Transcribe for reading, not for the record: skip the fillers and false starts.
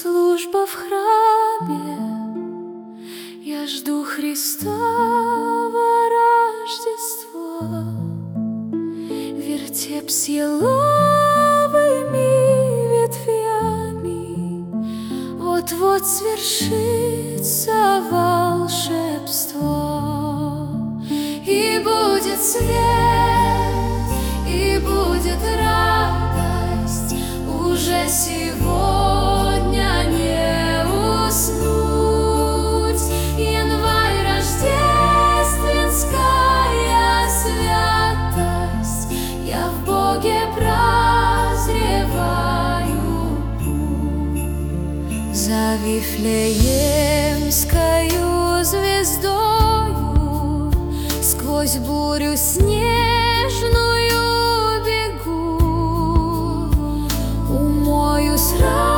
служба в храме, я жду Христово Рождество. Вертеп с еловыми ветвями, вот-вот свершится волшебство. И будет свет, и будет радость, уже сегодня не уснуть. Январь, рождественская святость, я в Боге прозреваю путь. За Вифлеемскою звездою сквозь бурю снежную бегу, умою сразу